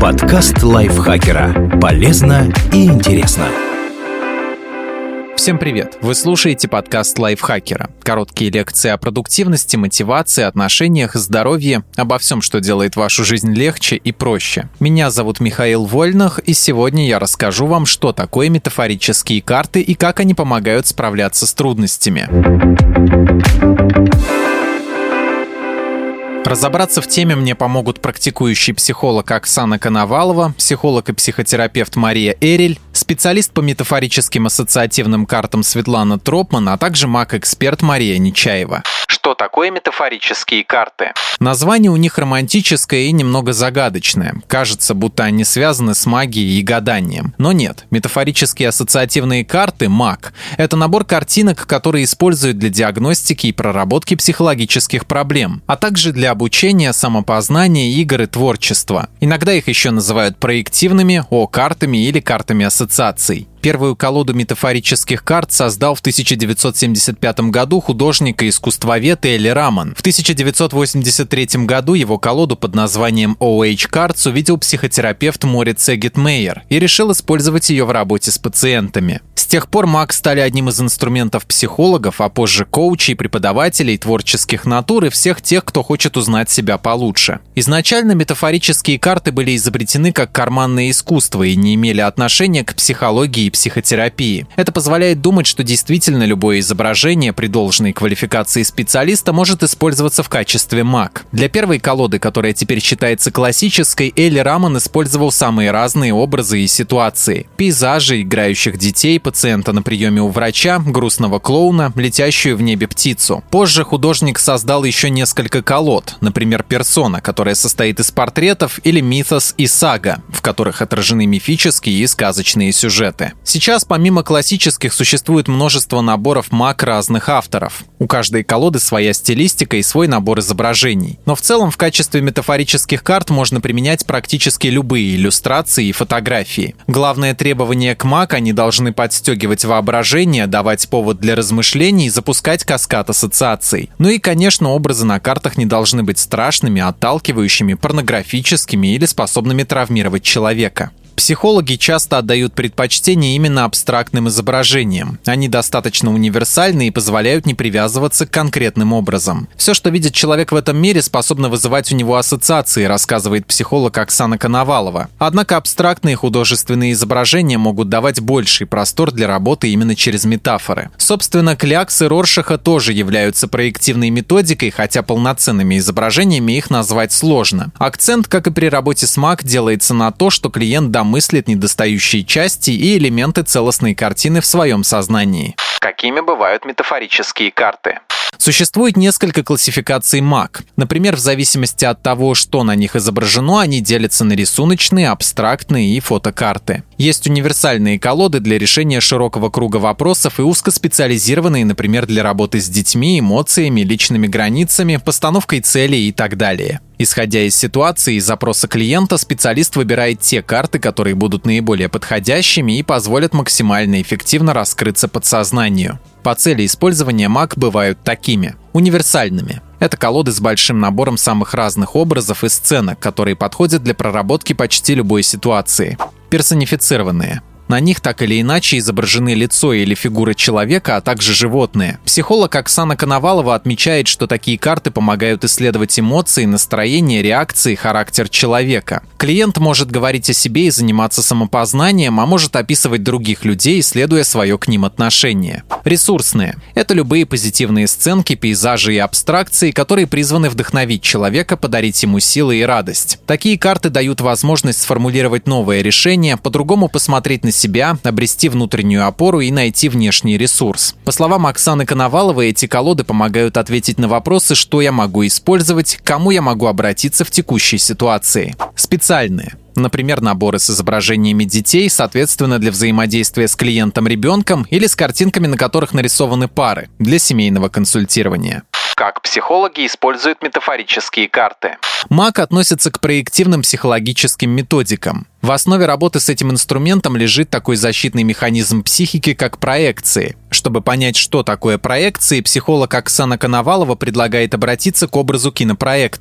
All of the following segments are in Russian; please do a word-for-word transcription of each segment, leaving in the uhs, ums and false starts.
Подкаст лайфхакера. Полезно и интересно. Всем привет! Вы слушаете подкаст лайфхакера. Короткие лекции о продуктивности, мотивации, отношениях, здоровье, обо всем, что делает вашу жизнь легче и проще. Меня зовут Михаил Вольных, и сегодня я расскажу вам, что такое метафорические карты и как они помогают справляться с трудностями. Разобраться в теме мне помогут практикующий психолог Оксана Коновалова, психолог и психотерапевт Мария Эрель, специалист по метафорическим ассоциативным картам Светлана Тропман, а также маг-эксперт Мария Нечаева. Что такое метафорические карты? Название у них романтическое и немного загадочное. Кажется, будто они связаны с магией и гаданием. Но нет, метафорические ассоциативные карты, МАК, это набор картинок, которые используют для диагностики и проработки психологических проблем, а также для обучения, самопознания, игр и творчества. Иногда их еще называют проективными, О-картами или картами ассоциаций. Первую колоду метафорических карт создал в тысяча девятьсот семьдесят пятом году художник и искусствовед Элли Раман. В тысяча девятьсот восемьдесят третьем году его колоду под названием о эйч Cards увидел психотерапевт Морец Эггетмейер и решил использовать ее в работе с пациентами. С тех пор МАК стали одним из инструментов психологов, а позже коучей, преподавателей, творческих натур и всех тех, кто хочет узнать себя получше. Изначально метафорические карты были изобретены как карманное искусство и не имели отношения к психологии и психотерапии. Это позволяет думать, что действительно любое изображение при должной квалификации специалиста может использоваться в качестве МАК. Для первой колоды, которая теперь считается классической, Элли Раман использовал самые разные образы и ситуации. Пейзажи, играющих детей, пациента на приеме у врача, грустного клоуна, летящую в небе птицу. Позже художник создал еще несколько колод, например, «Персона», которая состоит из портретов, или «Мифос» и «Сага», в которых отражены мифические и сказочные сюжеты. Сейчас помимо классических существует множество наборов МАК разных авторов. У каждой колоды своя стилистика и свой набор изображений. Но в целом в качестве метафорических карт можно применять практически любые иллюстрации и фотографии. Главное требование к МАК — они должны подстегивать воображение, давать повод для размышлений и запускать каскад ассоциаций. Ну и, конечно, образы на картах не должны быть страшными, отталкивающими, порнографическими или способными травмировать человека. Психологи часто отдают предпочтение именно абстрактным изображениям. Они достаточно универсальны и позволяют не привязываться к конкретным образам. Все, что видит человек в этом мире, способно вызывать у него ассоциации, рассказывает психолог Оксана Коновалова. Однако абстрактные художественные изображения могут давать больший простор для работы именно через метафоры. Собственно, кляксы Роршаха тоже являются проективной методикой, хотя полноценными изображениями их назвать сложно. Акцент, как и при работе с МАК, делается на то, что клиент домыслит мыслит недостающие части и элементы целостной картины в своем сознании. Какими бывают метафорические карты? Существует несколько классификаций МАК. Например, в зависимости от того, что на них изображено, они делятся на рисуночные, абстрактные и фотокарты. Есть универсальные колоды для решения широкого круга вопросов и узкоспециализированные, например, для работы с детьми, эмоциями, личными границами, постановкой целей и так далее. Исходя из ситуации и запроса клиента, специалист выбирает те карты, которые будут наиболее подходящими и позволят максимально эффективно раскрыться подсознанию. По цели использования МАК бывают такими: универсальными. Это колоды с большим набором самых разных образов и сценок, которые подходят для проработки почти любой ситуации. Персонифицированные. На них так или иначе изображены лицо или фигура человека, а также животные. Психолог Оксана Коновалова отмечает, что такие карты помогают исследовать эмоции, настроение, реакции, характер человека. Клиент может говорить о себе и заниматься самопознанием, а может описывать других людей, исследуя свое к ним отношение. Ресурсные. Это любые позитивные сценки, пейзажи и абстракции, которые призваны вдохновить человека, подарить ему силы и радость. Такие карты дают возможность сформулировать новое решение, по-другому посмотреть на себя, обрести внутреннюю опору и найти внешний ресурс. По словам Оксаны Коноваловой, эти колоды помогают ответить на вопросы, что я могу использовать, к кому я могу обратиться в текущей ситуации. Специальные. Например, наборы с изображениями детей, соответственно, для взаимодействия с клиентом-ребенком или с картинками, на которых нарисованы пары, для семейного консультирования. Как психологи используют метафорические карты? МАК относится к проективным психологическим методикам. В основе работы с этим инструментом лежит такой защитный механизм психики, как проекции. Чтобы понять, что такое проекции, психолог Оксана Коновалова предлагает обратиться к образу кинопроектора.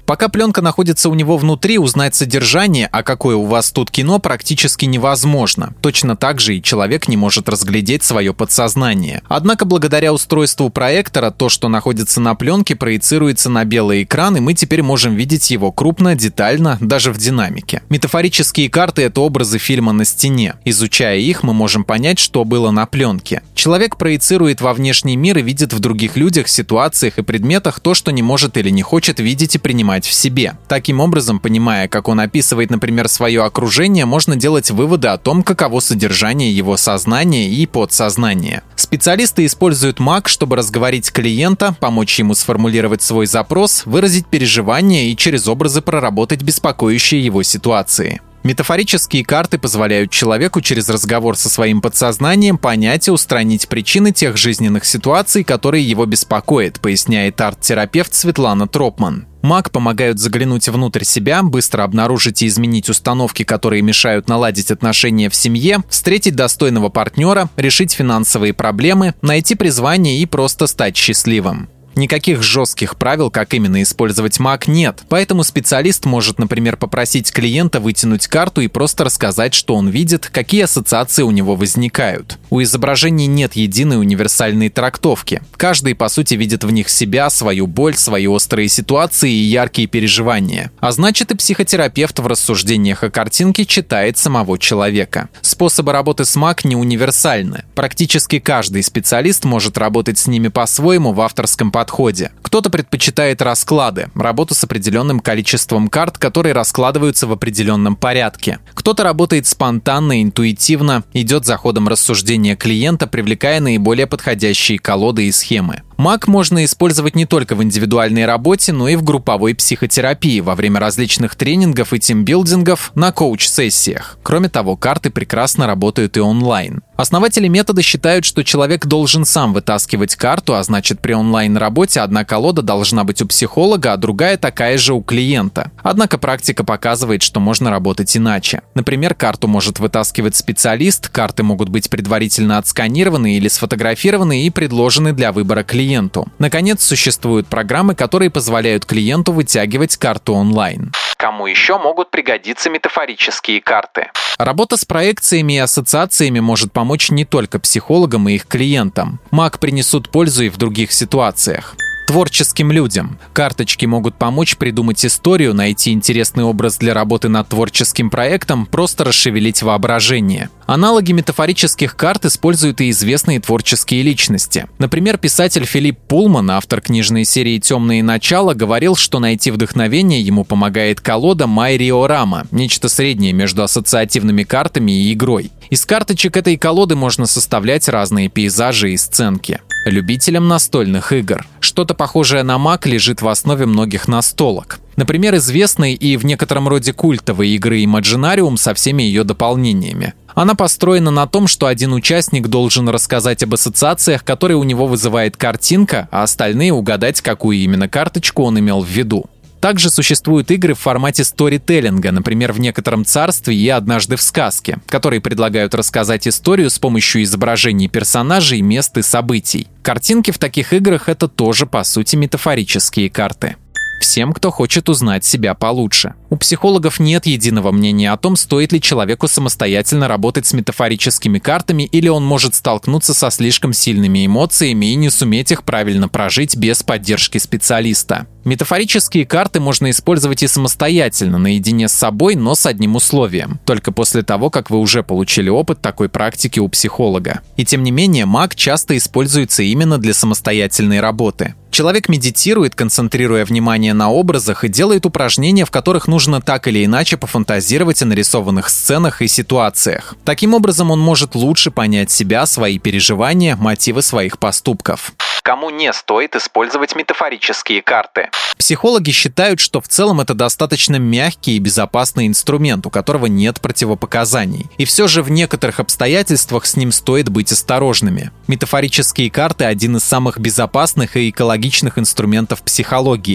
Пока пленка находится у него внутри, узнать содержание, а какое у вас тут кино, практически невозможно. Точно так же и человек не может разглядеть свое подсознание. Однако благодаря устройству проектора, то, что находится на пленке, проецируется на белый экран, и мы теперь можем видеть его крупно, детально, даже в динамике. Метафорические карты — это образы фильма на стене. Изучая их, мы можем понять, что было на пленке. Человек проецирует во внешний мир и видит в других людях, ситуациях и предметах то, что не может или не хочет видеть и принимать в себе. Таким образом, понимая, как он описывает, например, свое окружение, можно делать выводы о том, каково содержание его сознания и подсознания. Специалисты используют маг, чтобы разговорить клиента, помочь ему сформулировать свой запрос, выразить переживания и через образы проработать беспокоящие его ситуации. Метафорические карты позволяют человеку через разговор со своим подсознанием понять и устранить причины тех жизненных ситуаций, которые его беспокоят, поясняет арт-терапевт Светлана Тропман. Маг помогают заглянуть внутрь себя, быстро обнаружить и изменить установки, которые мешают наладить отношения в семье, встретить достойного партнера, решить финансовые проблемы, найти призвание и просто стать счастливым. Никаких жестких правил, как именно использовать маг, нет. Поэтому специалист может, например, попросить клиента вытянуть карту и просто рассказать, что он видит, какие ассоциации у него возникают. У изображений нет единой универсальной трактовки. Каждый, по сути, видит в них себя, свою боль, свои острые ситуации и яркие переживания. А значит, и психотерапевт в рассуждениях о картинке читает самого человека. Способы работы с маг не универсальны. Практически каждый специалист может работать с ними по-своему в авторском подходе. Кто-то предпочитает расклады, работу с определенным количеством карт, которые раскладываются в определенном порядке. Кто-то работает спонтанно, интуитивно, идет за ходом рассуждения клиента, привлекая наиболее подходящие колоды и схемы. Маг можно использовать не только в индивидуальной работе, но и в групповой психотерапии во время различных тренингов и тимбилдингов на коуч-сессиях. Кроме того, карты прекрасно работают и онлайн. Основатели метода считают, что человек должен сам вытаскивать карту, а значит, при онлайн-работе одна колода должна быть у психолога, а другая такая же у клиента. Однако практика показывает, что можно работать иначе. Например, карту может вытаскивать специалист, карты могут быть предварительно отсканированы или сфотографированы и предложены для выбора клиенту. Наконец, существуют программы, которые позволяют клиенту вытягивать карту онлайн. Кому еще могут пригодиться метафорические карты? Работа с проекциями и ассоциациями может помочь не только психологам и их клиентам. Маг принесут пользу и в других ситуациях. Творческим людям. Карточки могут помочь придумать историю, найти интересный образ для работы над творческим проектом, просто расшевелить воображение. Аналоги метафорических карт используют и известные творческие личности. Например, писатель Филипп Пулман, автор книжной серии «Темные начала», говорил, что найти вдохновение ему помогает колода Майриорама, нечто среднее между ассоциативными картами и игрой. Из карточек этой колоды можно составлять разные пейзажи и сценки. Любителям настольных игр. Что-то похожее на маг лежит в основе многих настолок. Например, известной и в некотором роде культовой игры Imaginarium со всеми ее дополнениями. Она построена на том, что один участник должен рассказать об ассоциациях, которые у него вызывает картинка, а остальные угадать, какую именно карточку он имел в виду. Также существуют игры в формате сторителлинга, например, в «Некотором царстве» и «Однажды в сказке», которые предлагают рассказать историю с помощью изображений персонажей, мест и событий. Картинки в таких играх — это тоже, по сути, метафорические карты. Всем, кто хочет узнать себя получше. У психологов нет единого мнения о том, стоит ли человеку самостоятельно работать с метафорическими картами, или он может столкнуться со слишком сильными эмоциями и не суметь их правильно прожить без поддержки специалиста. Метафорические карты можно использовать и самостоятельно, наедине с собой, но с одним условием. Только после того, как вы уже получили опыт такой практики у психолога. И тем не менее, маг часто используется именно для самостоятельной работы. Человек медитирует, концентрируя внимание на образах, и делает упражнения, в которых нужно так или иначе пофантазировать о нарисованных сценах и ситуациях. Таким образом, он может лучше понять себя, свои переживания, мотивы своих поступков. Кому не стоит использовать метафорические карты? Психологи считают, что в целом это достаточно мягкий и безопасный инструмент, у которого нет противопоказаний. И все же в некоторых обстоятельствах с ним стоит быть осторожными. Метафорические карты – один из самых безопасных и экологичных инструментов психологии.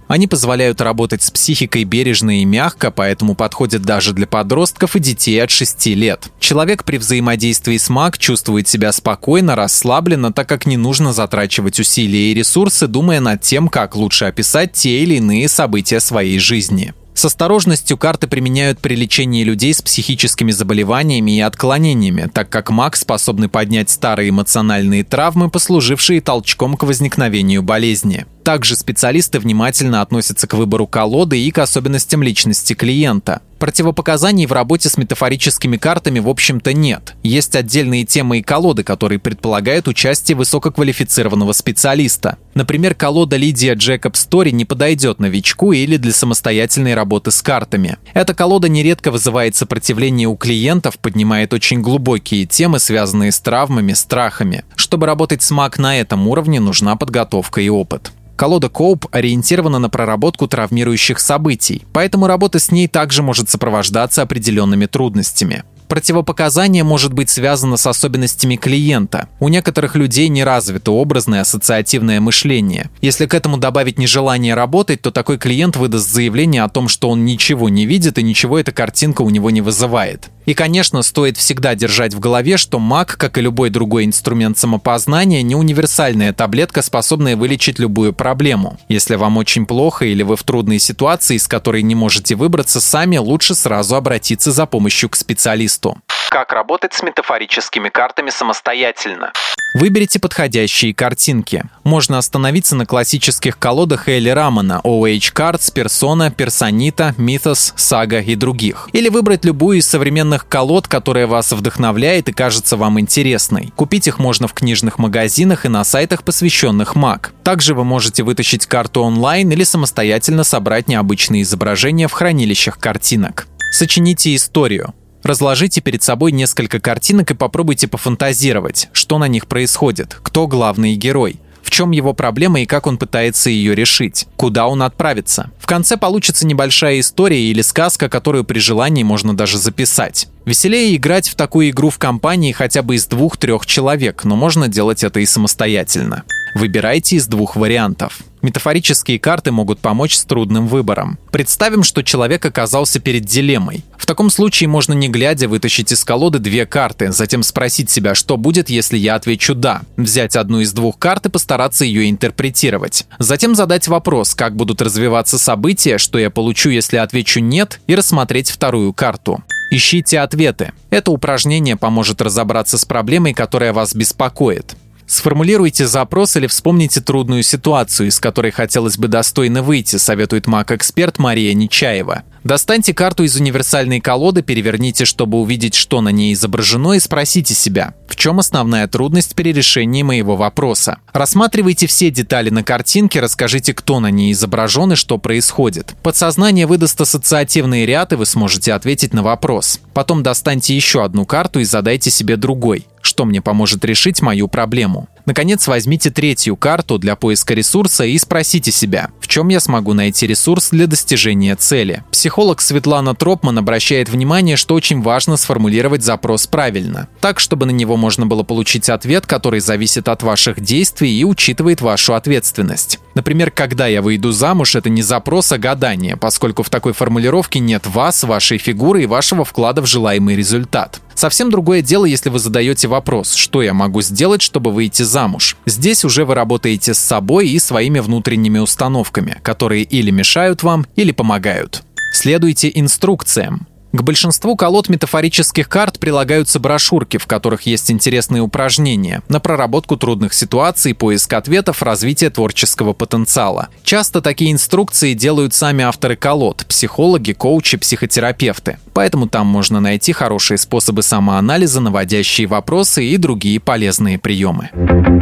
Они позволяют работать с психикой бережно и мягко, поэтому подходят даже для подростков и детей от шести лет. Человек при взаимодействии с Мак чувствует себя спокойно, расслабленно, так как не нужно затрачивать усилия и ресурсы, думая над тем, как лучше описать те или иные события своей жизни. С осторожностью карты применяют при лечении людей с психическими заболеваниями и отклонениями, так как Мак способны поднять старые эмоциональные травмы, послужившие толчком к возникновению болезни. Также специалисты внимательно относятся к выбору колоды и к особенностям личности клиента. Противопоказаний в работе с метафорическими картами, в общем-то, нет. Есть отдельные темы и колоды, которые предполагают участие высококвалифицированного специалиста. Например, колода Лидия Джекоб Стори не подойдет новичку или для самостоятельной работы с картами. Эта колода нередко вызывает сопротивление у клиентов, поднимает очень глубокие темы, связанные с травмами, страхами. Чтобы работать с Мак на этом уровне, нужна подготовка и опыт. Колода Коуп ориентирована на проработку травмирующих событий, поэтому работа с ней также может сопровождаться определенными трудностями. Противопоказание может быть связано с особенностями клиента. У некоторых людей не развито образное ассоциативное мышление. Если к этому добавить нежелание работать, то такой клиент выдаст заявление о том, что он ничего не видит и ничего эта картинка у него не вызывает. И, конечно, стоит всегда держать в голове, что Мак, как и любой другой инструмент самопознания, не универсальная таблетка, способная вылечить любую проблему. Если вам очень плохо или вы в трудной ситуации, из которой не можете выбраться сами, лучше сразу обратиться за помощью к специалисту. Как работать с метафорическими картами самостоятельно? Выберите подходящие картинки. Можно остановиться на классических колодах Элли Рамана, о эйч Cards, Persona, Personita, Mythos, Saga и других. Или выбрать любую из современных колод, которая вас вдохновляет и кажется вам интересной. Купить их можно в книжных магазинах и на сайтах, посвященных Мак. Также вы можете вытащить карту онлайн или самостоятельно собрать необычные изображения в хранилищах картинок. Сочините историю. Разложите перед собой несколько картинок и попробуйте пофантазировать, что на них происходит, кто главный герой, в чем его проблема и как он пытается ее решить, куда он отправится. В конце получится небольшая история или сказка, которую при желании можно даже записать. Веселее играть в такую игру в компании хотя бы из двух-трех человек, но можно делать это и самостоятельно. Выбирайте из двух вариантов. Метафорические карты могут помочь с трудным выбором. Представим, что человек оказался перед дилеммой. В таком случае можно не глядя вытащить из колоды две карты, затем спросить себя, что будет, если я отвечу «да», взять одну из двух карт и постараться ее интерпретировать. Затем задать вопрос, как будут развиваться события, что я получу, если отвечу «нет», и рассмотреть вторую карту. Ищите ответы. Это упражнение поможет разобраться с проблемой, которая вас беспокоит. Сформулируйте запрос или вспомните трудную ситуацию, из которой хотелось бы достойно выйти, советует маг-эксперт Мария Нечаева. Достаньте карту из универсальной колоды, переверните, чтобы увидеть, что на ней изображено, и спросите себя, в чем основная трудность при решении моего вопроса. Рассматривайте все детали на картинке, расскажите, кто на ней изображен и что происходит. Подсознание выдаст ассоциативный ряд, и вы сможете ответить на вопрос. Потом достаньте еще одну карту и задайте себе другой. Что мне поможет решить мою проблему? Наконец, возьмите третью карту для поиска ресурса и спросите себя, в чем я смогу найти ресурс для достижения цели. Психолог Светлана Тропман обращает внимание, что очень важно сформулировать запрос правильно, так, чтобы на него можно было получить ответ, который зависит от ваших действий и учитывает вашу ответственность. Например, «когда я выйду замуж» — это не запрос, а гадание, поскольку в такой формулировке нет вас, вашей фигуры и вашего вклада в желаемый результат. Совсем другое дело, если вы задаете вопрос, что я могу сделать, чтобы выйти замуж. Здесь уже вы работаете с собой и своими внутренними установками, которые или мешают вам, или помогают. Следуйте инструкциям. К большинству колод метафорических карт прилагаются брошюрки, в которых есть интересные упражнения на проработку трудных ситуаций, поиск ответов, развитие творческого потенциала. Часто такие инструкции делают сами авторы колод – психологи, коучи, психотерапевты. Поэтому там можно найти хорошие способы самоанализа, наводящие вопросы и другие полезные приемы.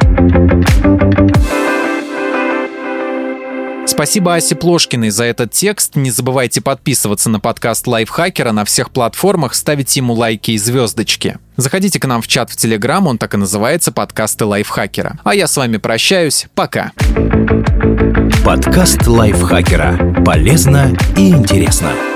Спасибо Асе Плошкиной за этот текст. Не забывайте подписываться на подкаст Лайфхакера на всех платформах, ставить ему лайки и звездочки. Заходите к нам в чат в Телеграм, он так и называется «Подкасты Лайфхакера». А я с вами прощаюсь. Пока. Подкаст Лайфхакера. Полезно и интересно.